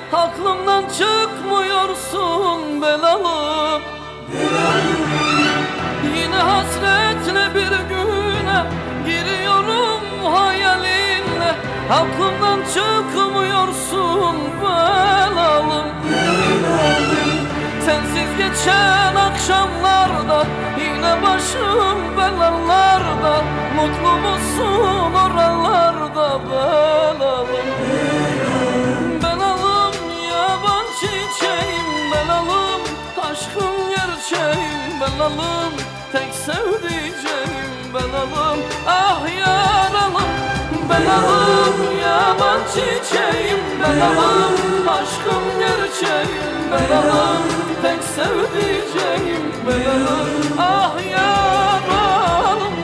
aklımdan çıkmıyorsun belalım. Yine hasretle bir güne giriyorum hayalinle, aklımdan çıkmıyorsun belalım. Sensiz geçen akşamlarda yine başım belalarda, mutlu musun oralarda belalım? Belalım yaban çiçeğim belalım, aşkım gerçeğim belalım, tek sevdiceğim belalım. Ah yaralım belalım, yaban çiçeğim belalım, aşkım gerçeğim belalım, tek sevdiceğim belalım. Ah yaralım.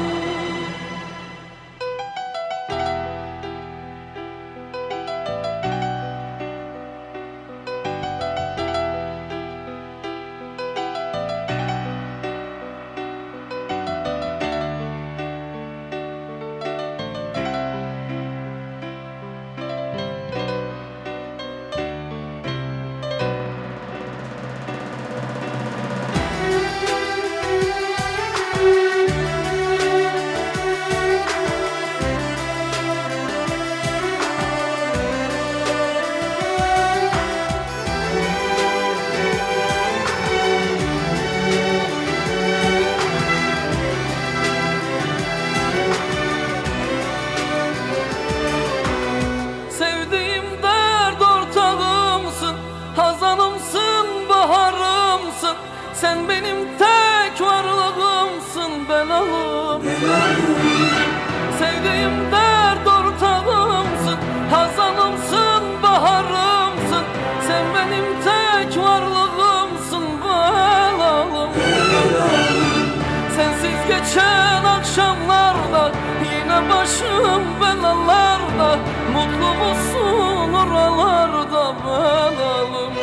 Hazanımsın, baharımsın, sen benim tek varlığımsın belalım. Sevdiğim dert ortağımsın, hazanımsın, baharımsın, sen benim tek varlığımsın belalım. Sensiz geçen akşamlarda yine başım belalarda, mutlu musun oralarda belalım?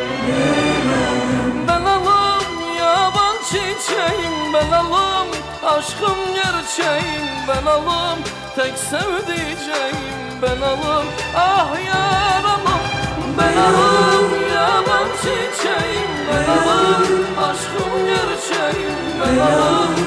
Belalım yaban çiçeğim belalım, aşkım gerçeğim belalım, tek sevdiceğim belalım. Ah yaralım belalım, yaban çiçeğim belalım, aşkım gerçeğim belalım,